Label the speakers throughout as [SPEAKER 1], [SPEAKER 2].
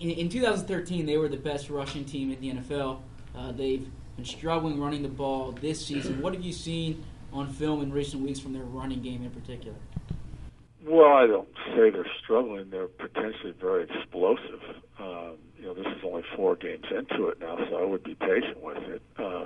[SPEAKER 1] in 2013, they were the best rushing team in the NFL. They've been struggling running the ball this season. What have you seen on film in recent weeks from their running game in particular?
[SPEAKER 2] Well, I don't say they're struggling. They're potentially very explosive. This is only 4 games into it now, so I would be patient with it.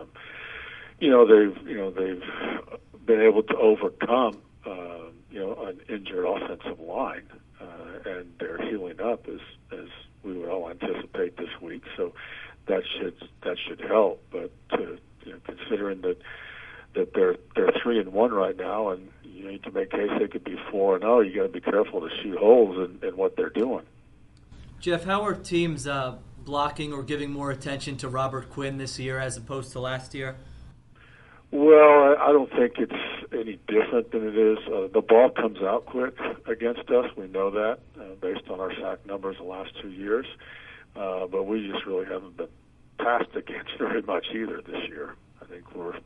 [SPEAKER 2] They've been able to overcome an injured offensive line, and they're healing up as we would all anticipate this week. So that should help. But considering that they're 3-1 right now, and you need to make case they could be 4-0, you got to be careful to shoot holes in what they're doing.
[SPEAKER 3] Jeff, how are teams blocking or giving more attention to Robert Quinn this year as opposed to last year?
[SPEAKER 2] Well, I don't think it's any different than it is. The ball comes out quick against us. We know that based on our sack numbers the last 2 years. But we just really haven't been passed against very much either this year. I think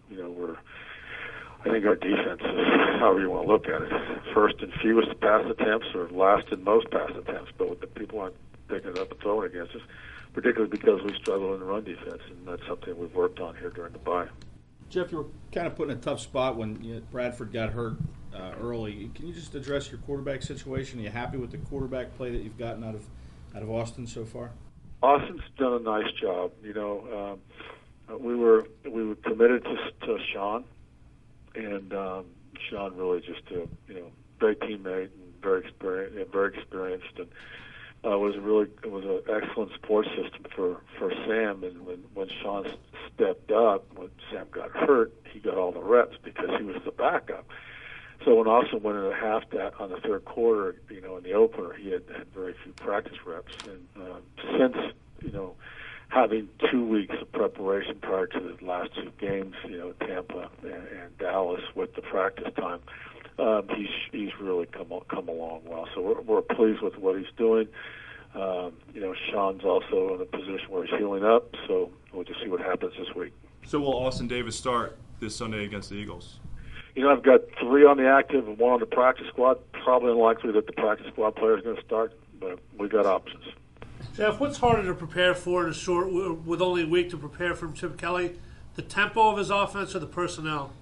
[SPEAKER 2] I think our defense is, however you want to look at it, first in fewest pass attempts or last in most pass attempts. But with the people aren't picking it up and throwing against us, particularly because we struggle in the run defense, and that's something we've worked on here during the bye.
[SPEAKER 4] Jeff, you were kind of put in a tough spot when Bradford got hurt early. Can you just address your quarterback situation? Are you happy with the quarterback play that you've gotten out of Austin so far?
[SPEAKER 2] Austin's done a nice job. We were committed to Sean, and Sean really just great teammate and very experienced, and was an excellent support system for Sam. And when Sean stepped up, when Sam got hurt, he got all the reps because he was the backup. So when Austin went in at half that on the third quarter, in the opener, he had very few practice reps. And since having 2 weeks of preparation prior to the last 2 games, Tampa and Dallas with the practice time, he's really come along well. So we're pleased with what he's doing. Sean's also in a position where he's healing up, so we'll just see what happens this week.
[SPEAKER 5] So will Austin Davis start this Sunday against the Eagles?
[SPEAKER 2] I've got 3 on the active and 1 on the practice squad. Probably unlikely that the practice squad player is going to start, but we got options.
[SPEAKER 6] Jeff, what's harder to prepare for with only a week to prepare from Chip Kelly, the tempo of his offense or the personnel?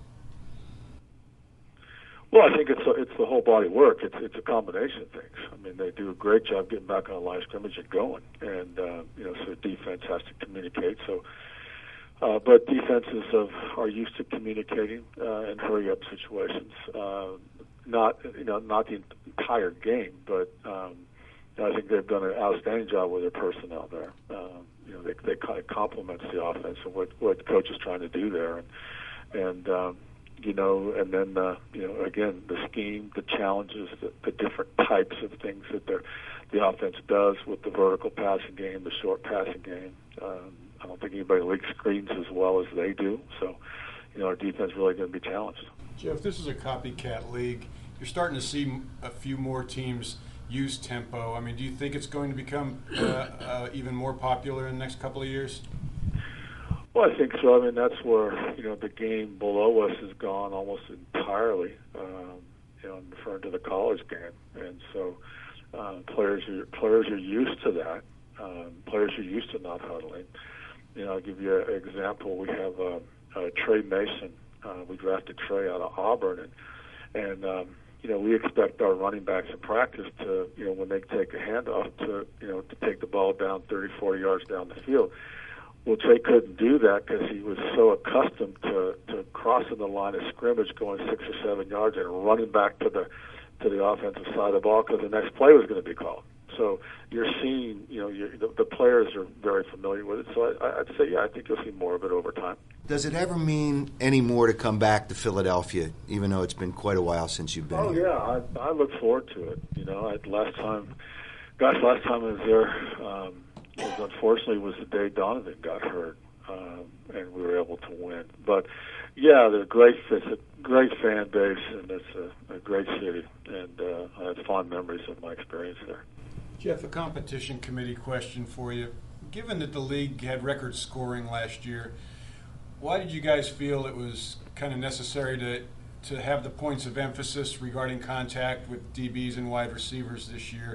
[SPEAKER 2] Well, I think it's the whole body work. It's a combination of things. I mean, they do a great job getting back on the line of scrimmage and going, and so defense has to communicate. So, but defenses are used to communicating in hurry-up situations. Not the entire game, but I think they've done an outstanding job with their personnel there. They kind of complement the offense and what the coach is trying to do there, and then again, the scheme, the challenges, the different types of things that the offense does with the vertical passing game, the short passing game. I don't think anybody leaks screens as well as they do. So, our defense is really going to be challenged.
[SPEAKER 7] Jeff, this is a copycat league. You're starting to see a few more teams use tempo. I mean, do you think it's going to become even more popular in the next couple of years?
[SPEAKER 2] Well, I think so. I mean, that's where the game below us has gone almost entirely. I'm referring to the college game, and so players are used to that. Players are used to not huddling. I'll give you an example. We have Trey Mason. We drafted Trey out of Auburn, and we expect our running backs in practice to, when they take a handoff, to take the ball down 30, 40 yards down the field. Well, Trey couldn't do that because he was so accustomed to crossing the line of scrimmage, going 6 or 7 yards, and running back to the offensive side of the ball because the next play was going to be called. So you're seeing, the players are very familiar with it. So I'd say, I think you'll see more of it over time.
[SPEAKER 8] Does it ever mean any more to come back to Philadelphia, even though it's been quite a while since you've been here?
[SPEAKER 2] Oh, yeah, I look forward to it. Last time I was there, unfortunately was the day Donovan got hurt, and we were able to win. But, yeah, they're great. It's a great fan base, and it's a great city, and I have fond memories of my experience there.
[SPEAKER 7] Jeff, a competition committee question for you. Given that the league had record scoring last year, why did you guys feel it was kind of necessary to have the points of emphasis regarding contact with DBs and wide receivers this year?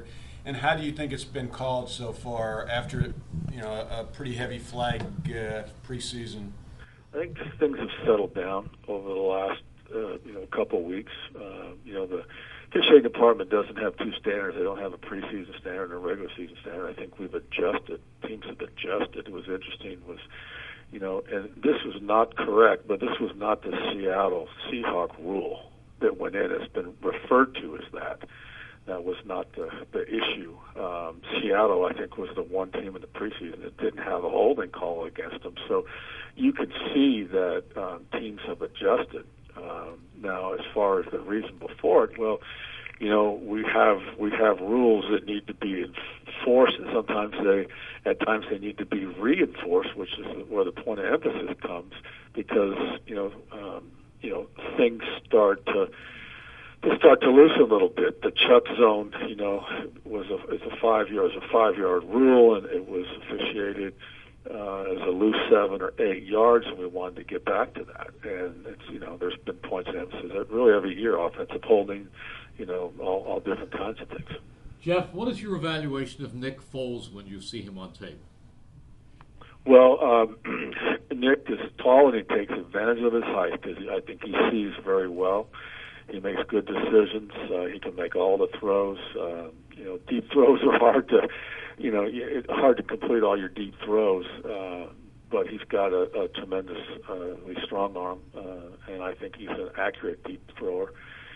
[SPEAKER 7] And how do you think it's been called so far after a pretty heavy flag preseason?
[SPEAKER 2] I think things have settled down over the last couple of weeks. The officiating department doesn't have two standards. They don't have a preseason standard and a regular season standard. I think we've adjusted. Teams have adjusted. It was interesting and this was not correct, but this was not the Seattle Seahawk rule that went in. It's been referred to as that. That was not the issue. Seattle, I think, was the one team in the preseason that didn't have a holding call against them. So you could see that teams have adjusted. Now, as far as the reason before it, well, we have rules that need to be enforced, and at times they need to be reinforced, which is where the point of emphasis comes, because things start to loosen a little bit. The Chuck zone, is a 5-yard rule, and it was officiated as a loose 7 or 8 yards, and we wanted to get back to that. And it's there's been points of emphasis really every year, offensive holding, all different kinds of things.
[SPEAKER 9] Jeff, what is your evaluation of Nick Foles when you see him on tape?
[SPEAKER 2] Well, Nick is tall and he takes advantage of his height because I think he sees very well. He makes good decisions. He can make all the throws. Deep throws are hard to, hard to complete all your deep throws. But he's got a tremendously strong arm, and I think he's an accurate deep thrower.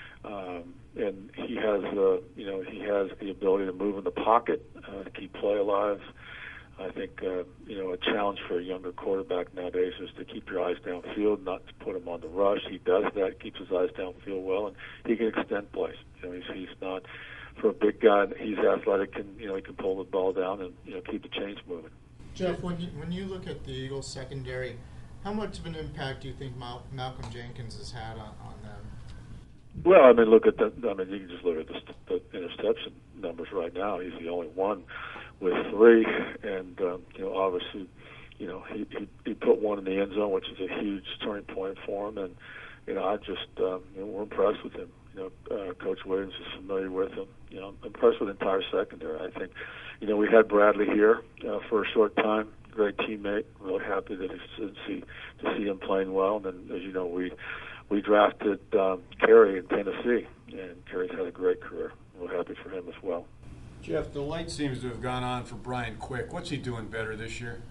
[SPEAKER 2] And he has the ability to move in the pocket, to keep play alive. I think, a challenge for a younger quarterback nowadays is to keep your eyes downfield, not to put him on the rush. He does that, keeps his eyes downfield well, and he can extend plays. He's not, for a big guy, he's athletic, and, he can pull the ball down and, keep the chains moving.
[SPEAKER 10] Jeff, when you look at the Eagles secondary, how much of an impact do you think Malcolm Jenkins has had on them?
[SPEAKER 2] Well, look at you can just look at the interception numbers right now. He's the only one with 3, and obviously, he put one in the end zone, which is a huge turning point for him. And I just we're impressed with him. Coach Williams is familiar with him. I'm impressed with the entire secondary. I think, we had Bradley here for a short time. Great teammate. Really happy that to see him playing well. And then, as you know, we drafted Kerry in Tennessee, and Kerry's had a great career. We're happy for him as well.
[SPEAKER 7] Jeff, the light seems to have gone on for Brian Quick. What's he doing better this year?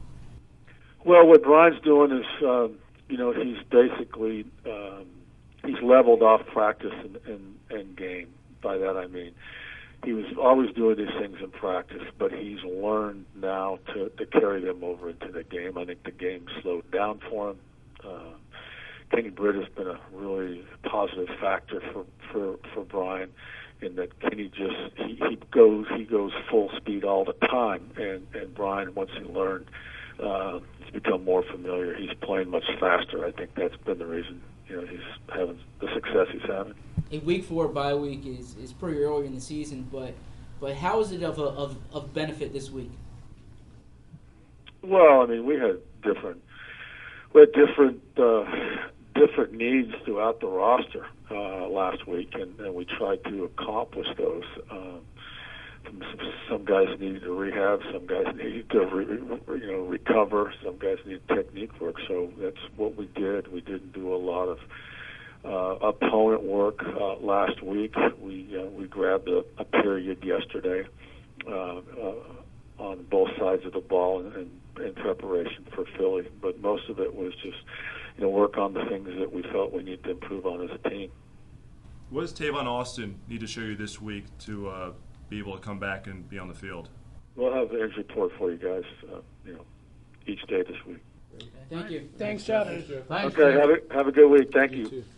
[SPEAKER 2] Well, what Brian's doing is, he's basically he's leveled off practice and game. By that I mean, he was always doing these things in practice, but he's learned now to carry them over into the game. I think the game slowed down for him. Kenny Britt has been a really positive factor for Brian, in that Kenny he goes full speed all the time, and Brian, once he learned, he's become more familiar. He's playing much faster. I think that's been the reason he's having the success he's having.
[SPEAKER 1] A week 4 bye week is pretty early in the season, but how is it of benefit this week?
[SPEAKER 2] Well, we had different needs throughout the roster last week, and we tried to accomplish those. Some guys needed to rehab, some guys needed to recover, some guys needed technique work. So that's what we did. We didn't do a lot of opponent work last week. We grabbed a period yesterday on both sides of the ball in preparation for Philly, but most of it was just work on the things that we felt we need to improve on as a team.
[SPEAKER 5] What does Tavon Austin need to show you this week to be able to come back and be on the field?
[SPEAKER 2] We'll have the injury report for you guys, each day this week.
[SPEAKER 1] Thank you.
[SPEAKER 11] Thanks, Jeff.
[SPEAKER 2] Okay, have a good week. Thank you.